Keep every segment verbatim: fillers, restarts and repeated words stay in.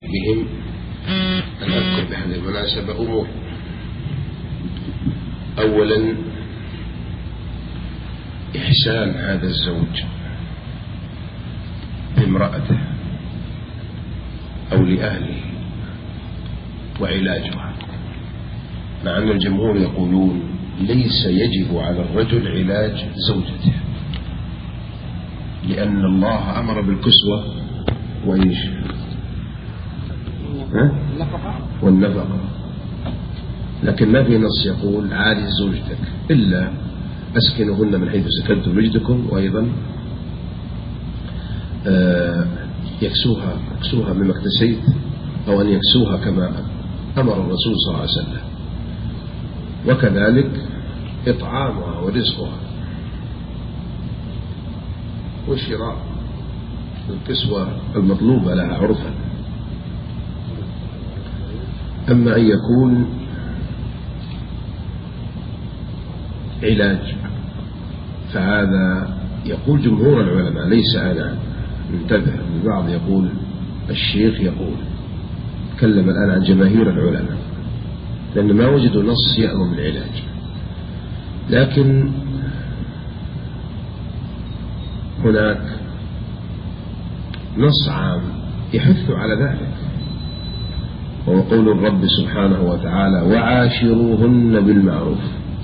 بهم أن أذكر بهذه المناسبة أمور. أولا، إحسان هذا الزوج بامرأته أو لأهله وعلاجها، مع أن الجمهور يقولون ليس يجب على الرجل علاج زوجته، لأن الله أمر بالكسوة وإيش والنفقة، لكن ما في نص يقول عالج زوجتك، إلا أسكنهن من حيث سكنتم وجدكم، وأيضا يكسوها يكسوها مما اكتسيت، أو أن يكسوها كما أمر الرسول صلى الله عليه وسلم، وكذلك إطعامها ورزقها وشراء الكسوة المطلوبة لها عرفا. أما أن يكون علاج فهذا يقول جمهور العلماء، ليس أنا، انتبه، البعض يقول، الشيخ يقول، تكلم الآن عن جماهير العلماء، لأن ما وجدوا نص يأمر بالعلاج، لكن هناك نص عام يحث على ذلك، وهو قول الرب سبحانه وتعالى: وعاشروهن بالمعروف.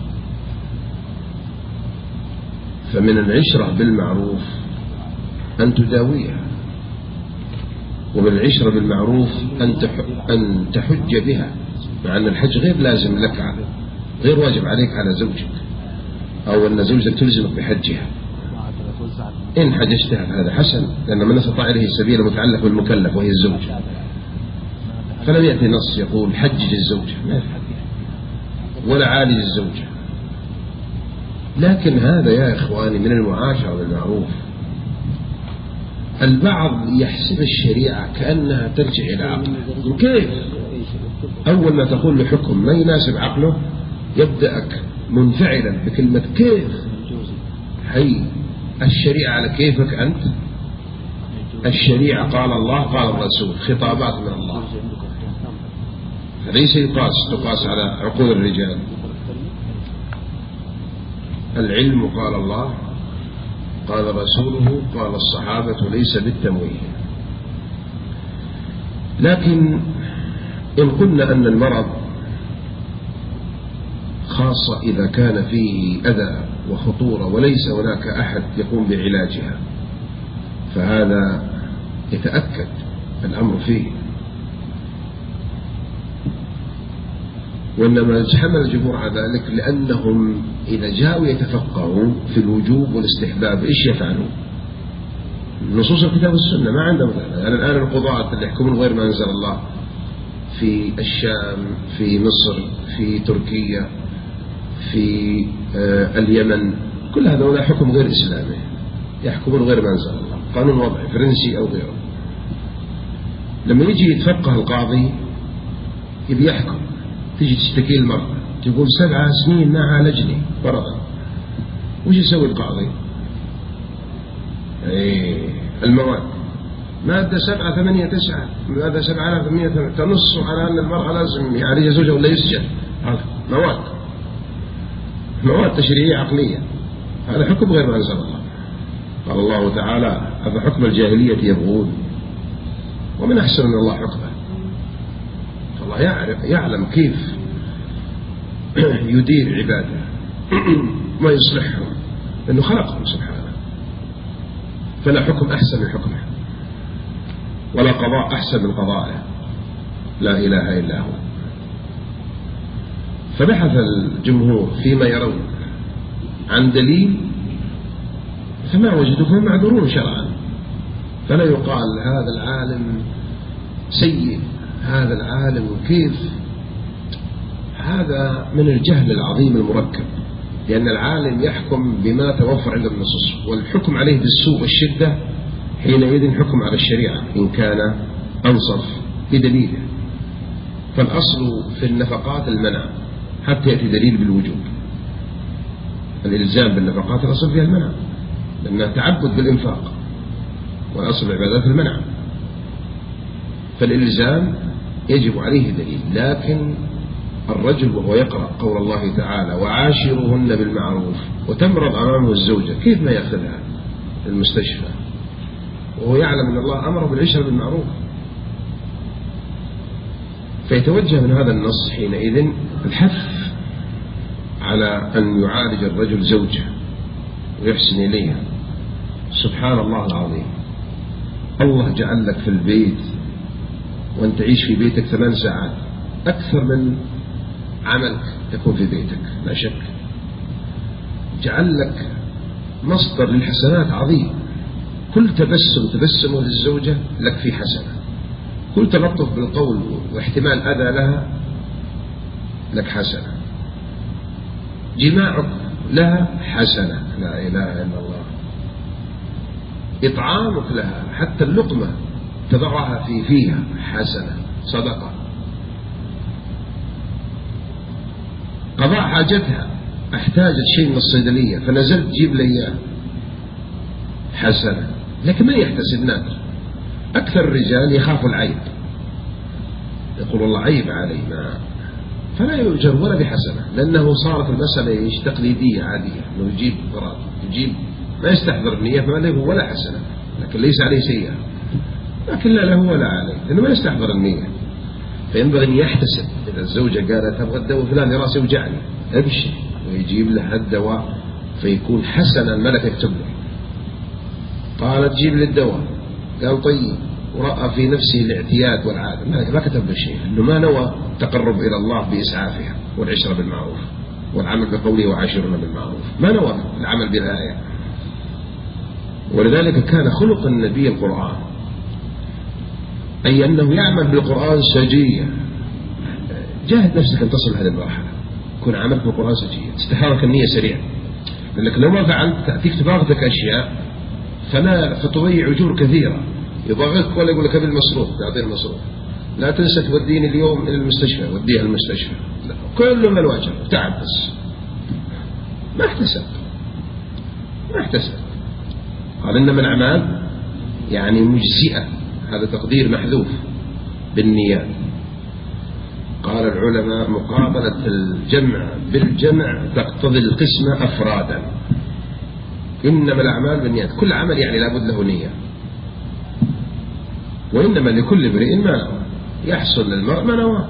فمن العشرة بالمعروف أن تداويها، ومن العشرة بالمعروف أن تحج بها، مع أن الحج غير لازم لك، على غير واجب عليك على زوجك، أو أن زوجك تلزمك بحجها. إن حججتها فهذا حسن، لأن من استطاع إليه السبيل متعلق بالمكلف وهي الزوجة، فلم يأتي نص يقول حجج الزوجة ولا عالج الزوجة. لكن هذا يا إخواني من المعاشرة بالمعروف. البعض يحسب الشريعة كأنها ترجع إلى عقله. كيف؟ أول ما تقول له حكم ما يناسب عقله يبدأك منفعلا بكلمة كيف. هي الشريعة على كيفك أنت؟ الشريعة قال الله قال الرسول، خطابات من الله، فليس يقاس تقاس على عقول الرجال. العلم قال الله قال رسوله قال الصحابة، ليس بالتمويه. لكن إن قلنا أن المرض خاصة إذا كان فيه أذى وخطورة وليس هناك أحد يقوم بعلاجها، فهذا يتأكد الأمر فيه، وإنما حمل الجمهور على ذلك لأنهم إذا جاءوا يتفقهوا في الوجوب والاستحباب إيش يفعلون؟ نصوص الكتاب والسنة ما عندهم. يعني الآن القضاة اللي يحكمون غير ما أنزل الله في الشام، في مصر، في تركيا، في آه اليمن، كل هذا حكم غير إسلامي، يحكمون غير ما أنزل الله، قانون وضعي فرنسي أو غيره. لما يجي يتفقه القاضي يبي يحكم، تيجي تشتكي المرأة تقول سبعة سنين ما عالجني فرضا، وش يسوي القاضي؟ ايه المواد، مادة سبعة ثمانية تسعة، مادة سبعة آلاف ثمانية تنص على أن المرأة لازم يعالجها زوجها ولا يسجن. مواد مواد تشريعية عقلية، هذا حكم غير ما أنزل الله. قال الله تعالى: أفحكم الجاهلية يبغون ومن أحسن من الله حكمه. الله يعرف يعلم كيف يدير عباده ما يصلحهم، لأنه خلقهم سبحانه، فلا حكم أحسن من حكمه، ولا قضاء أحسن من قضائه، لا إله إلا هو. فبحث الجمهور فيما يرون عن دليل فما وجدوا، فهم معذورون شرعا. فلا يقال هذا العالم سيء، هذا العالم كيف، هذا من الجهل العظيم المركب، لأن العالم يحكم بما توفر عنده من النصوص، والحكم عليه بالسوء والشدة حينئذ حكم على الشريعة إن كان أنصف بدليله. فالأصل في النفقات المنع حتى يأتي دليل بالوجوب. الإلزام بالنفقات الأصل فيها المنع، لأنها تعبد بالإنفاق، والأصل العبادات المنع. فالإلزام يجب عليه دليل. لكن الرجل وهو يقرأ قول الله تعالى وعاشروهن بالمعروف وتمرض أمامه الزوجة، كيف ما يأخذها المستشفى وهو يعلم أن الله أمره بالعشرة بالمعروف؟ فيتوجه من هذا النص حينئذ الحث على أن يعالج الرجل زوجه ويحسن إليها. سبحان الله العظيم، الله جعل لك في البيت وأنت تعيش في بيتك ثمان ساعات أكثر من عملك يكون في بيتك، لا شك. جعل لك مصدر للحسنات عظيم، كل تبسم تبسمه للزوجة لك في حسنة، كل تلطف بالقول واحتمال أذى لها لك حسنة، جماعك لها حسنة، لا إله إلا الله، إطعامك لها حتى اللقمة تضعها في فيها حسنة، صدقة، قضاء حاجتها، احتاجت شيء من الصيدلية فنزلت جيب لي إياه حسنة. لكن ما يحتسب نادر، أكثر الرجال يخافوا العيب، يقول والله عيب علي، ما فلا يؤجر ولا بحسنة، لأنه صارت المسألة إيش تقليدية عادية، إنه يجيب براد يجيب ما يستحضر النية فما له ولا حسنة، لكن ليس عليه سيئة، لكن لا له ولا عليه لأنه ما يستحضر النية. فينبغي أن يحتسب. إذا الزوجة قالت تبغى الدواء فلان راسي وجعني أبشر ويجيب لها الدواء فيكون حسنا الملك يكتب له. قالت جيب لي الدواء قال طيب، ورأى في نفسه الاعتياد والعادة ما كتب له شيء، إنه ما نوى تقرب إلى الله بإسعافها والعشرة بالمعروف والعمل بقوله وعاشرنا بالمعروف، ما نوى العمل بالآية. ولذلك كان خلق النبي القرآن، أي أنه يعمل بالقرآن سجية. جاهد نفسك أن تصل هذه المرحلة، يكون عملك بالقرآن سجية، تستحرك النية سريعا، لأنك لو ما فعلت تأتيك تباغتك أشياء فلا فتضيع أجور كثيرة، يضاغطك ولا يقول لك هذا المصروف تعطيه المصروف، لا تنسى توديني اليوم إلى المستشفى، وديها المستشفى، كله من الواجب تعب بس ما احتسب ما احتسب. قال إنما الأعمال يعني مجزئة، هذا تقدير محذوف بالنيات. قال العلماء مقابلة الجمع بالجمع تقتضي القسمة أفرادا، إنما الأعمال بالنيات، كل عمل يعني لابد له نية، وإنما لكل امرئ ما نوى، يحصل للمرء ما نوى.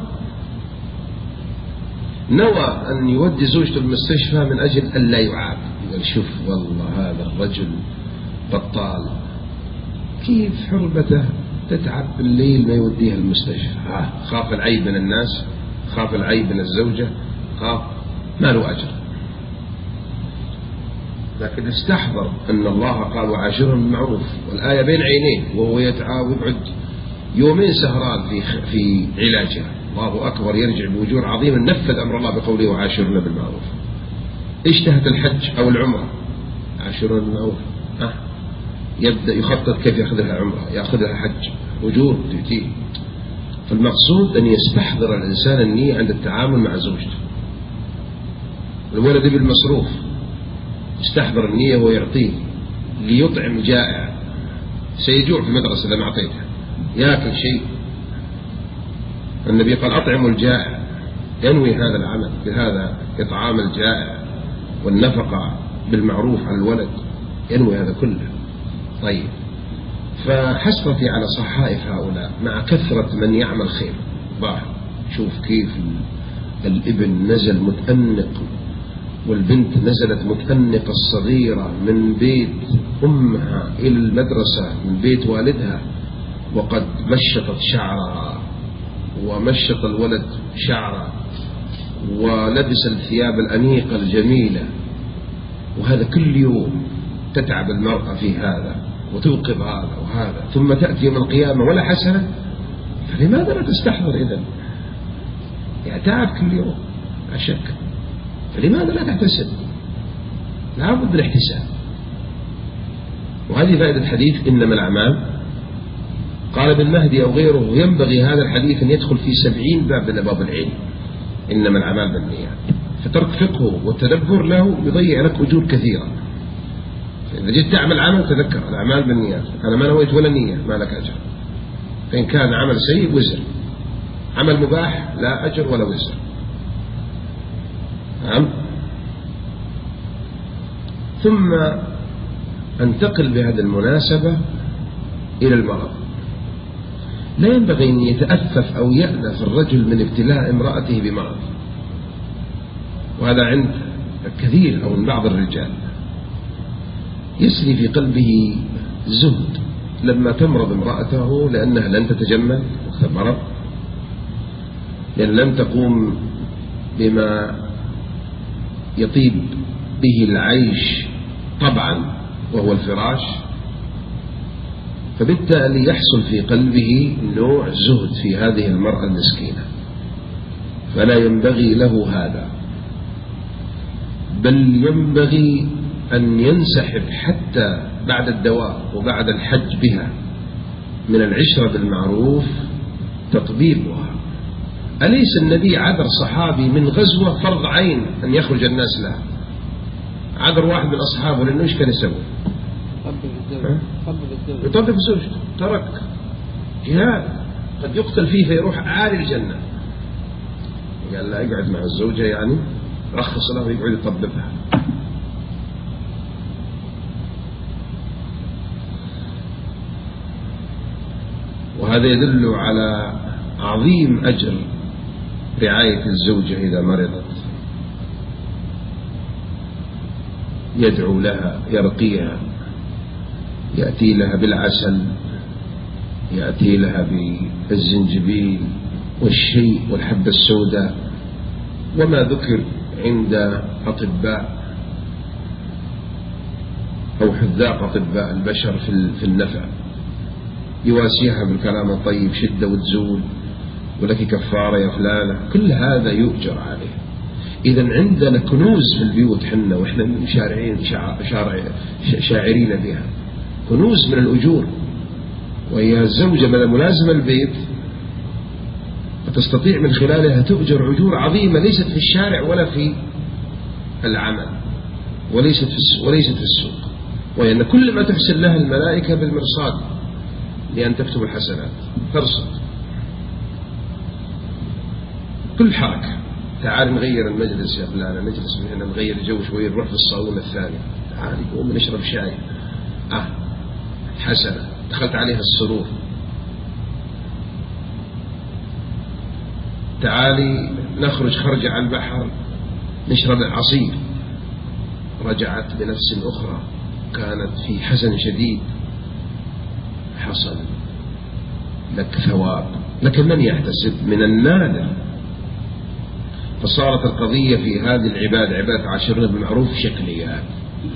نوى أن يودي زوجته المستشفى من أجل أن لا يعاب، يقول شوف والله هذا الرجل بطال، كيف حربته تتعب بالليل ما يوديها المستشفى، آه خاف العيب من الناس، خاف العيب من الزوجة، خاف ما له أجر. لكن استحضر أن الله قال وعاشرهم بالمعروف والآية بين عينيه، وهو يتعب ويقعد يومين سهران في في علاجها، الله أكبر، يرجع بوجور عظيم نفذ أمر الله بقوله وعاشرنا بالمعروف. اشتهت الحج أو العمرة عاشرنا بالمعروف، آه يبدأ يخطط كيف يأخذها عمرة يأخذها حج، أجور تأتيه. فالمقصود أن يستحضر الإنسان النية عند التعامل مع زوجته. الولد بالمصروف يستحضر النية ويعطيه ليطعم جائع، سيجوع في المدرسة إذا ما أعطيته يأكل شيء. النبي قال أطعموا الجائع، ينوي هذا العمل بهذا إطعام الجائع والنفقة بالمعروف على الولد، ينوي هذا كله. طيب، فحسرتي على صحائف هؤلاء مع كثرة من يعمل خير. ضاح شوف كيف الابن نزل متأنق والبنت نزلت متأنقة الصغيرة من بيت أمها إلى المدرسة من بيت والدها، وقد مشطت شعرها ومشط الولد شعره ولبس الثياب الأنيقة الجميلة، وهذا كل يوم تتعب المرأة في هذا وتوقظ هذا وهذا، ثم تأتي يوم القيامة ولا حسنة. فلماذا لا تستحضر إذن؟ يعني تعب كل يوم لا شك، فلماذا لا تحتسب؟ لا بد الاحتساب. وهذه فائدة الحديث إنما الأعمال. قال ابن مهدي أو غيره ينبغي هذا الحديث أن يدخل في سبعين باب من أبواب العلم، إنما الأعمال بالنيات، فترك فقهه والتدبر له يضيع لك أجور كثيرة. إذا جيت تعمل عمل تذكر الأعمال بالنيات، أنا ما نويت ولا نية ما لك أجر. فإن كان عمل سيء وزر، عمل مباح لا أجر ولا وزر. نعم. ثم أنتقل بهذه المناسبة إلى المرض. لا ينبغي أن يتأفف أو يأنف الرجل من ابتلاء امرأته بمرض، وهذا عند الكثير أو من بعض الرجال. يسري في قلبه زهد لما تمرض امرأته لأنها لن تتجمل مرض، لأن لم تقوم بما يطيب به العيش طبعا وهو الفراش، فبالتالي يحصل في قلبه نوع زهد في هذه المرأة المسكينة، فلا ينبغي له هذا، بل ينبغي أن ينسحب حتى بعد الدواء وبعد الحج بها من العشرة بالمعروف تطبيبها. أليس النبي عذر صحابي من غزوة فرض عين أن يخرج الناس لها؟ عذر واحد من أصحابه لأنه إيش كان يسوي؟ يطبب زوجته، ترك جهاد قد يقتل فيه فيروح عالي الجنة، قال لا يقعد مع الزوجة، يعني رخص له ويقعد يطببها. وهذا يدل على عظيم أجر رعاية الزوجة إذا مرضت، يدعو لها، يرقيها، يأتي لها بالعسل، يأتي لها بالزنجبيل والشيء والحبة السوداء وما ذكر عند أطباء أو حذاق أطباء البشر في النفع، يواسيها بالكلام الطيب، شدة وتزول، ولك كفارة يا فلانة، كل هذا يؤجر عليه. إذن عندنا كنوز في البيوت حنا وإحنا شارعين شارع شاعرين بها، كنوز من الأجور، وهي الزوجة من ملازمة البيت وتستطيع من خلالها تؤجر أجور عظيمة ليست في الشارع ولا في العمل وليست في وليست في السوق، وأن كل ما تحسن لها الملائكة بالمرصاد لأن تكتب الحسنات ترصد كل حركة. تعال نغير المجلس يا فلانة، نجلس من هنا، نغير الجو شوي، نروح في الصالون الثاني، تعالي قوم نشرب شاي، آه حسنة، دخلت عليها السرور. تعالي نخرج خرجة على البحر نشرب العصير، رجعت بنفس أخرى كانت في حزن شديد، حصل لك ثواب، لكن من يحتسب؟ من النادر. فصارت القضية في هذه العبادة عبادة عاشرين بالمعروف شكليات،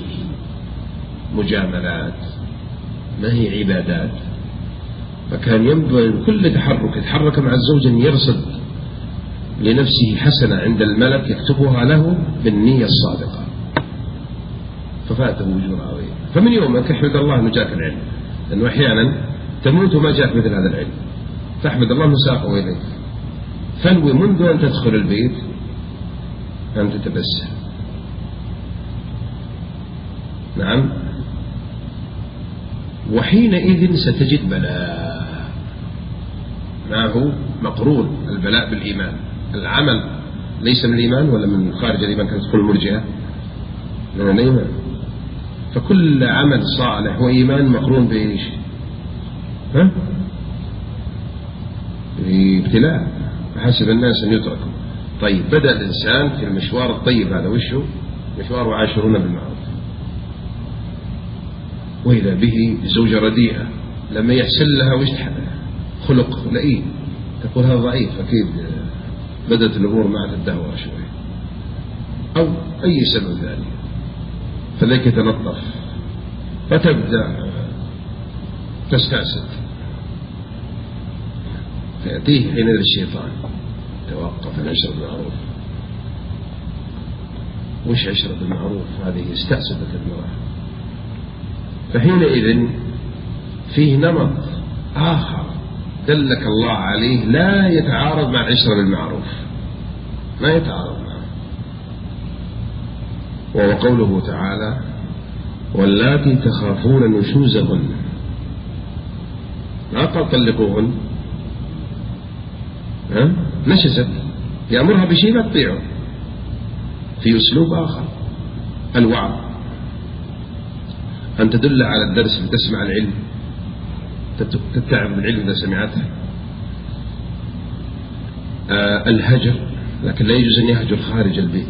مجاملات، ما هي عبادات. فكان ينبغي كل تحرك يتحرك مع الزوج أن يرصد لنفسه حسنة عند الملك يكتبها له بالنية الصادقة، ففاته أجور عظيم. فمن يومك احمد الله أنه جاك العلم، لأنه أحيانا تموت وما جاك مثل هذا العلم، فاحمد الله أنه ساقه إليك. فانوي منذ أن تدخل البيت أن تتبسم. نعم. وحينئذ ستجد بلاء معه مقرون، البلاء بالإيمان. العمل ليس من الإيمان ولا من خارج الإيمان كانت تقول المرجئة؟ من الإيمان. فكل عمل صالح وإيمان مقرون بإيش؟ ها؟ بابتلاء، فحسب الناس أن يتركوا. طيب بدأ الإنسان في المشوار الطيب هذا، وشه مشوار وعاشرون بالمعروف، وإذا به زوجة رديئة لما يحسن لها وش خلق لئيم، تقول هذا ضعيف، أكيد بدأت الأمور معه الدهورة شوي أو أي سبب ذلك، فذلك يتلطف فتبدأ تستأسد، فيأتيه حينئذ الشيطان توقف عن عشرة بالمعروف. وش عشرة بالمعروف؟ هذه استأسدت المرأة. فحينئذ فيه نمط آخر دلك الله عليه لا يتعارض مع العشرة بالمعروف، ما يتعارض معه، وهو قوله تعالى واللاتي تخافون نشوزهن لا تطلقوهن ها نشزت، يأمرها بشيء لا تطيعه. في أسلوب آخر الوعظ، أن تدل على الدرس لتسمع العلم، تتعب بالعلم إذا سمعته. آه الهجر، لكن لا يجوز أن يهجر خارج البيت.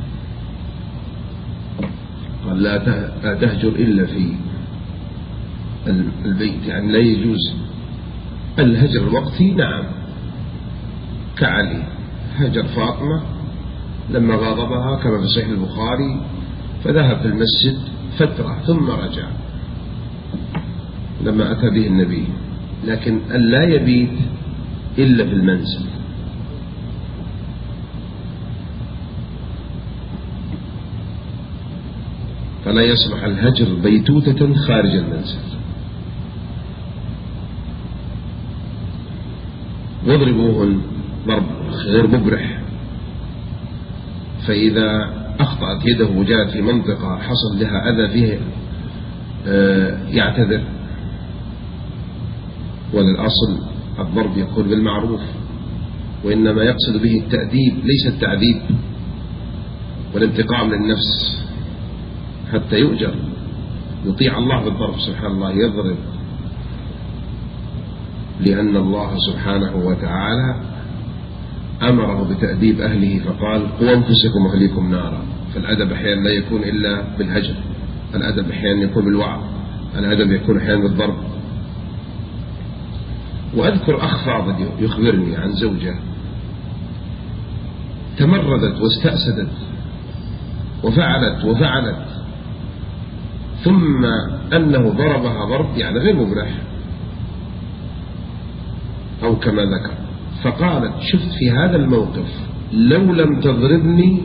قال لا تهجر إلا في البيت، يعني لا يجوز. الهجر الوقتي نعم، كعلي هجر فاطمة لما غاضبها كما في صحيح البخاري، فذهب في المسجد فترة ثم رجع لما أتى به النبي، لكن أن لا يبيت إلا في المنزل. فلا يصلح الهجر بيتوتة خارج المنزل. واضربوهن ضرب غير مبرح، فإذا أخطأت يده وجاءت في منطقة حصل لها أذى فيه يعتذر. وللأصل الضرب يكون بالمعروف، وإنما يقصد به التأديب ليس التعذيب والانتقام للنفس حتى يؤجر، يطيع الله بالضرب. سبحان الله، يضرب لأن الله سبحانه وتعالى أمره بتأديب أهله فقال قوا أنفسكم وأهليكم نارا. فالأدب أحيانا لا يكون إلا بالهجر، الأدب أحيانا يكون بالوعظ، الأدب يكون أحيانا بالضرب. وأذكر أخ فاضل يخبرني عن زوجة تمردت واستأسدت وفعلت وفعلت، ثم أنه ضربها ضرب يعني غير مبرح أو كما ذكر، فقالت شفت في هذا الموقف لو لم تضربني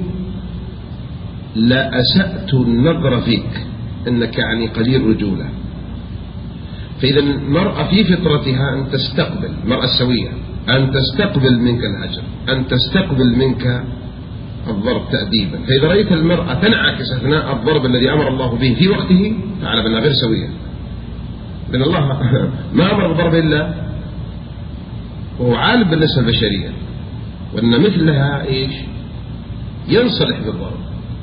لا أسأت النظر فيك، إنك يعني قليل رجولة. فإذا المرأة في فطرتها أن تستقبل، المرأة السوية أن تستقبل منك الهجر، أن تستقبل منك الضرب تأديبا. فإذا رأيت المرأة تنعكس أثناء الضرب الذي أمر الله به في وقته فاعلم أنها غير سوية، لأن الله ما أمر بالضرب إلا وهو عالم بالنسبة البشرية، وأن مثلها إيش ينصلح بالضرب.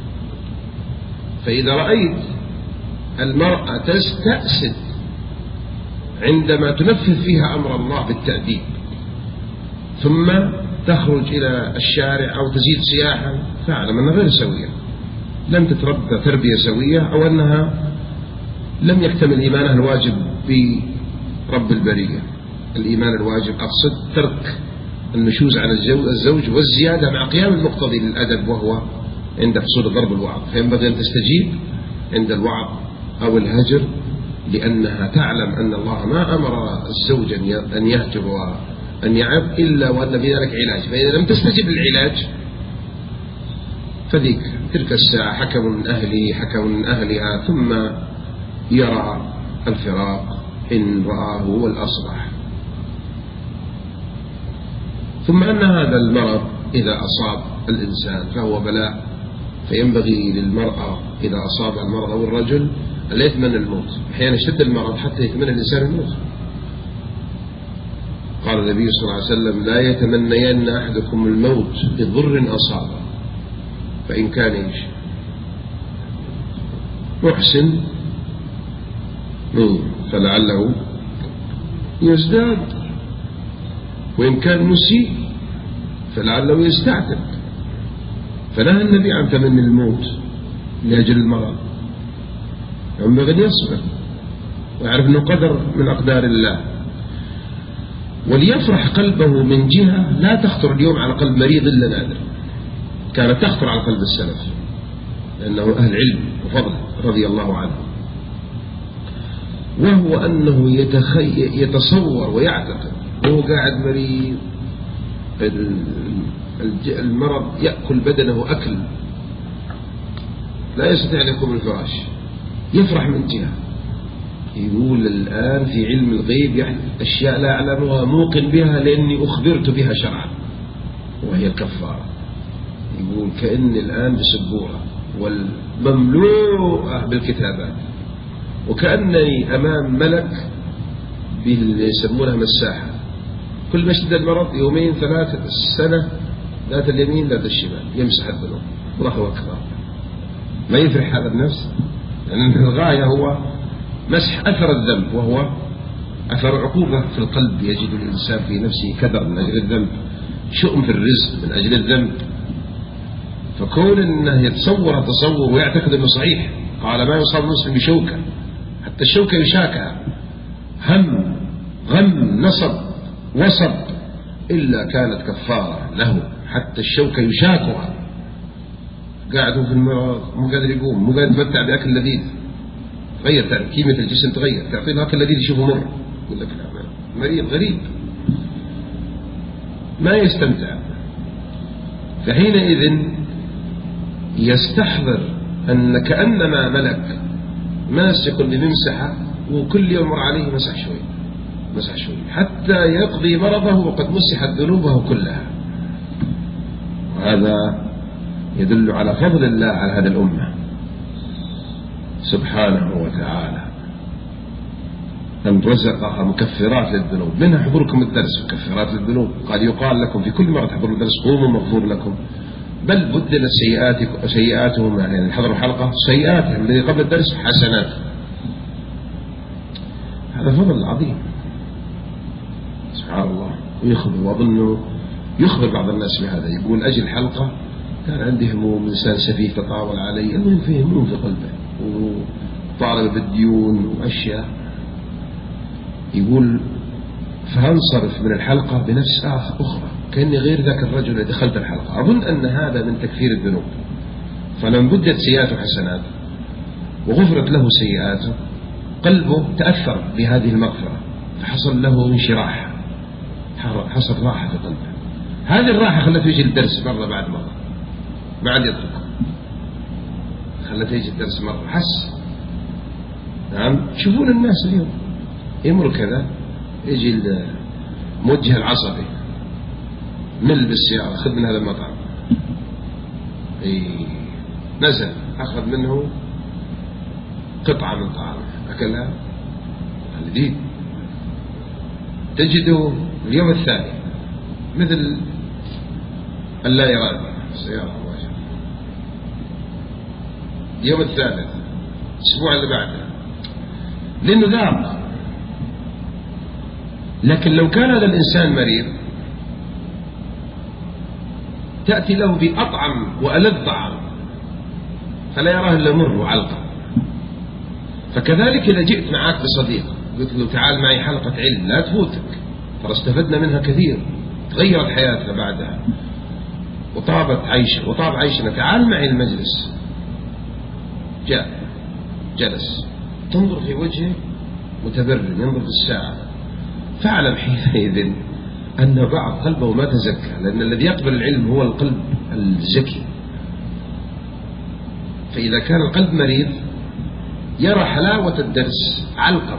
فإذا رأيت المرأة تستأسد عندما تنفذ فيها أمر الله بالتأديب ثم تخرج إلى الشارع أو تزيد سياحا فاعلم أنها غير سوية، لم تتربى تربية سوية، أو أنها لم يكتمل إيمانها الواجب برب البرية. الإيمان الواجب أقصد ترك النشوز على الزوج والزيادة مع قيام المقتضي للأدب، وهو عند حصول الضرب الوعظ. فينبغي أن تستجيب عند الوعظ أو الهجر، لأنها تعلم أن الله ما أمر الزوج أن يهجر وأن يعب إلا وأن بذلك علاج. فإذا لم تستجب للعلاج فذيك تلك الساعة حكم من أهله حكم من أهلها، ثم يرى الفراق إن رآه هو الأصلح. ثم أن هذا المرض إذا أصاب الإنسان فهو بلاء، فينبغي للمرأة إذا أصاب المرض أو الرجل أن لا يتمنى الموت. أحيانا يشتد المرض حتى يتمنى الإنسان الموت. قال النبي صلى الله عليه وسلم لا يتمنين أحدكم الموت بضر أصابه، فإن كان إيش محسن فلعله يزداد، وإن كان مسيء فلعله يستعتب. فنهى النبي عن تمني الموت لأجل المرض، ينبغي أن يصبر ويعرف أنه قدر من أقدار الله، وليفرح قلبه من جهة لا تخطر اليوم على قلب مريض إلا نادر، كانت تخطر على قلب السلف لأنه أهل علم وفضل رضي الله عنه، وهو أنه يتخي يتصور ويعتقد وهو قاعد مريض المرض يأكل بدنه أكل لا يستطيع أن يقوم من الفراش، يفرح من جهة، يقول الآن في علم الغيب أشياء لا أعلمها موقن بها لأني أخبرت بها شرعا، وهي الكفارة. يقول كأني الآن بسبورة والمملوءة بالكتابات، وكأنني أمام ملك باللي يسمونها مساحة كل ما اشتد المرض يومين ثلاثة السنة ذات اليمين ذات الشمال يمسح الذنوب. الله أكبر. ما يفرح هذا النفس؟ لأن الغاية هو مسح أثر الذنب، وهو أثر عقوبة في القلب يجد الإنسان في نفسه كدر من أجل الذنب، شؤم في الرزق من أجل الذنب. فكون أنه يتصور تصور ويعتقد أنه صحيح، قال ما يصاب المسلم بشوكة، حتى الشوكة يشاكها، هم غم نصب وصب إلا كانت كفارة له. حتى الشوكة يشاكها، قاعدوا في المرض مو قادر يقوم، مو قادر يتمتع بأكل لذيذ، تغير كيمياء الجسم، تغير، تعطيه الأكل لذيذ يشوفه مر، يقول لك لا، مريض غريب ما يستمتع. فحينئذ يستحضر أن كأنما ملك ماسك بممسحة، وكل يوم مر عليه مسح شوي مسح شوي حتى يقضي مرضه وقد مسحت ذنوبه كلها. وهذا يدل على فضل الله على هذه الأمة سبحانه وتعالى، أن رزقها مكفرات للذنوب، منها حضوركم الدرس مكفرات للذنوب. قال يقال لكم في كل مرة تحضروا الدرس قوموا مغفور لكم، بل بدلت سيئاتكم سيئاتهم، يعني حضروا حلقة سيئاتهم الذي قبل الدرس حسنات. هذا فضل عظيم سبحان الله. ويخبر، وأظنه يخبر بعض الناس بهذا، يقول أجل حلقة كان عندي هموم، إنسان سفيه تطاول علي، المهم فيه هموم في قلبه وطالب بالديون وأشياء، يقول فأنصرف من الحلقة بنفس أخرى كأني غير ذاك الرجل الذي دخلت الحلقة. أظن أن هذا من تكفير الذنوب. فلما بدت سيئاته حسنات وغفرت له سيئاته، قلبه تأثر بهذه المغفرة، فحصل له انشراح، حصل راحة في قلبه. هذه الراحة خلته يجي الدرس مرة بعد مرة، ما عاد يترك، خلته يجي الدرس مرة، حس. نعم، تشوفون الناس اليوم يمر كذا، يجي الموجه العصبي مل بالسيارة، خذ من هذا المطعم، نزل أخذ منه قطعة من طعام أكلها الجديد، تجده اليوم الثاني مثل اللا إرادي السيارة مباشرة، اليوم الثالث، الأسبوع اللي بعده، لأنه ذاق. لكن لو كان هذا الإنسان مريض تأتي له بأطعم وألذ طعام فلا يراه إلا مر وعلقة. فكذلك إذا جئت معك بصديق قلت له تعال معي حلقة علم لا تفوتك، ترى استفدنا منها كثير، تغيرت حياتنا بعدها وطابت عيشه وطاب عيشنا، تعال معي المجلس. جاء جلس، تنظر في وجهه متبرم، ينظر في الساعة، فاعلم حينئذ أن بعض قلبه ما تزكى، لأن الذي يقبل العلم هو القلب الزكي. فإذا كان القلب مريض يرى حلاوة الدرس علقم،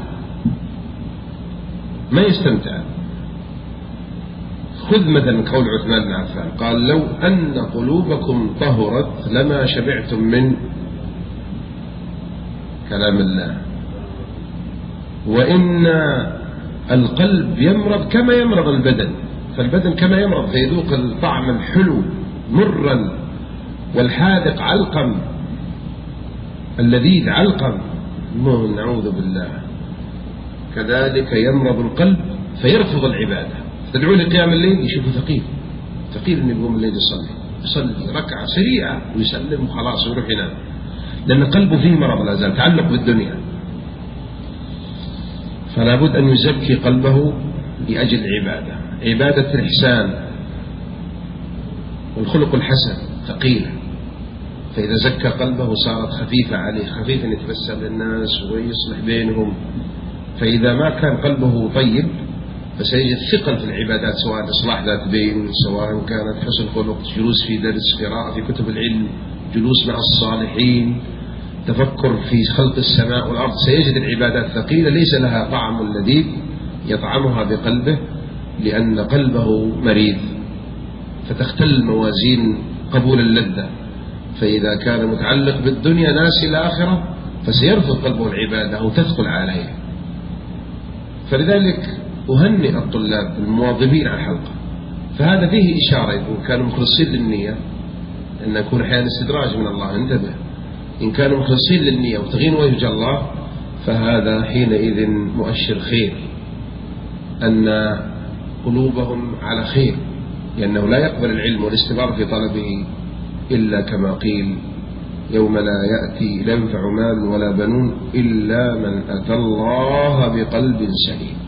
ما يستمتع. خذ مثلا قول عثمان بن عفان، قال لو أن قلوبكم طهرت لما شبعتم من كلام الله. وإن القلب يمرض كما يمرض البدن، فالبدن كما يمرض فيذوق الطعم الحلو مرا والحادق علقم، اللذيذ علقم، نعوذ بالله. كذلك يمرض القلب فيرفض العبادة، تدعو لقيام الليل يشوفه ثقيل ثقيل أن يقوم الليل يصلي يصلي ركعة سريعة ويسلم وخلاص ويروح ينام، لأن قلبه فيه مرض لا زال تعلق بالدنيا. فلا بد أن يزكي قلبه لأجل العبادة، عبادة الإحسان والخلق الحسن ثقيلة، فإذا زكى قلبه صارت خفيفة عليه، خفيفا يتبسم للناس ويصلح بينهم. فإذا ما كان قلبه طيب فسيجد ثقل في العبادات، سواء إصلاح ذات بين، سواء كانت حسن خلق، جلوس في درس، قراءة في كتب العلم، جلوس مع الصالحين، تفكر في خلق السماء والأرض، سيجد العبادات ثقيلة ليس لها طعم لذيذ يطعمها بقلبه، لأن قلبه مريض، فتختل موازين قبول اللذة. فإذا كان متعلق بالدنيا ناسي الآخرة فسيرفض قلبه العبادة أو تثقل عليه. فلذلك أهنئ الطلاب المواظبين على الحلقة. فهذا فيه إشارة يكون كانوا مخلصين للنية، أن يكون أحيانا استدراج من الله، انتبه، إن كانوا مخلصين للنية وتغين وجه الله فهذا حينئذ مؤشر خير، أن قلوبهم على خير، لأنه لا يقبل العلم والاستمرار في طلبه إلا كما قيل يوم لا يأتي لا ينفع مال ولا بنون إلا من أتى الله بقلب سليم.